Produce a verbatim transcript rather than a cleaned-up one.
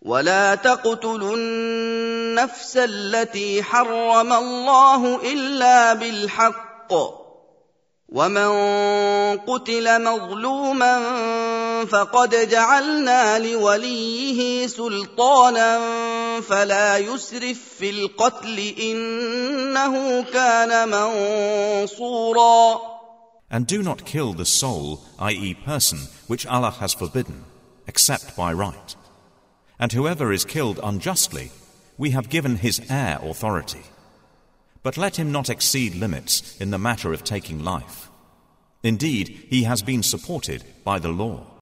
ولا تقتلوا النفس التي حرم الله إلا بالحق ومن قتل مظلوما فقد جعلنا لوليه سلطانا فلا يسرف في القتل إنه كان منصورا. And do not kill the soul, that is person, which Allah has forbidden, except by right. And whoever is killed unjustly, we have given his heir authority. But let him not exceed limits in the matter of taking life. Indeed, he has been supported by the law.